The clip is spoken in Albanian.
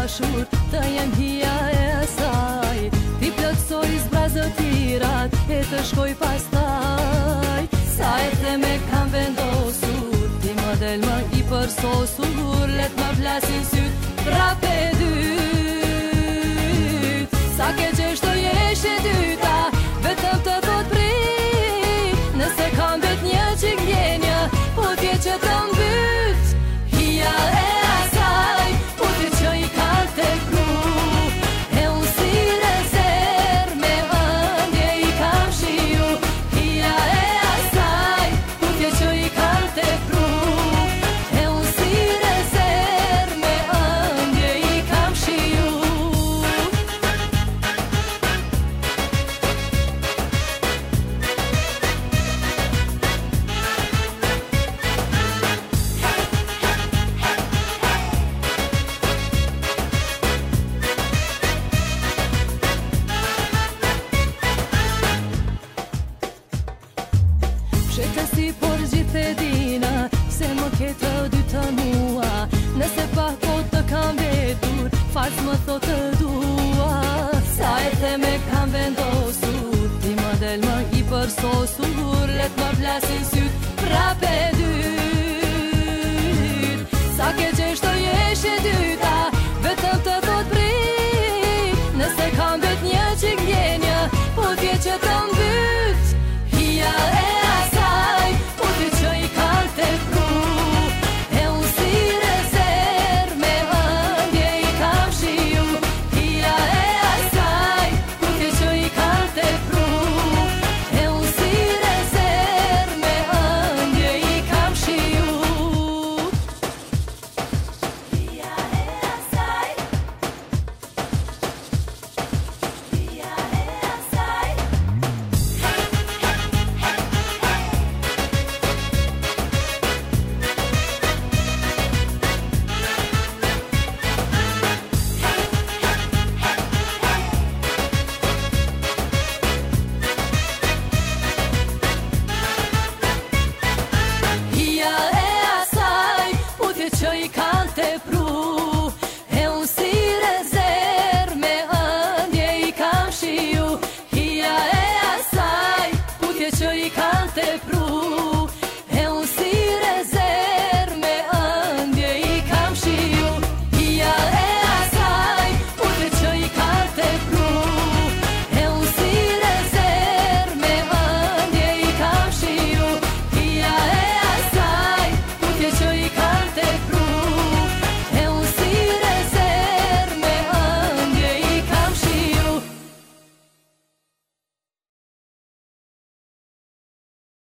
dashur, të jem hija e asaj. Ti plotësoj zbrazë tirat e të shkoj pastaj. Sa e the me kam vendosur, ti më del më i përsosur. Let më flasin syt, prape dyt. Sa ke qesh të jesh e dyta, vetëm të thot prit. Nëse kam vet një qik ndjenja, po tje që të mbyt. Hija e asaj, po tje që i kal të kru. E unë si rezer, me ëndje i kam shiu. Hija e asaj, po tje që i kal të kru. E unë si rezer, me ëndje i kam shiu. Shete si por gjithë e dina, se më ke të dyta mua. Nëse pak po të kam vetur, fals më thot të dua. Sa e the me kam vendosur, ti më del më i përsosur. Let më flasin syt, prape dy.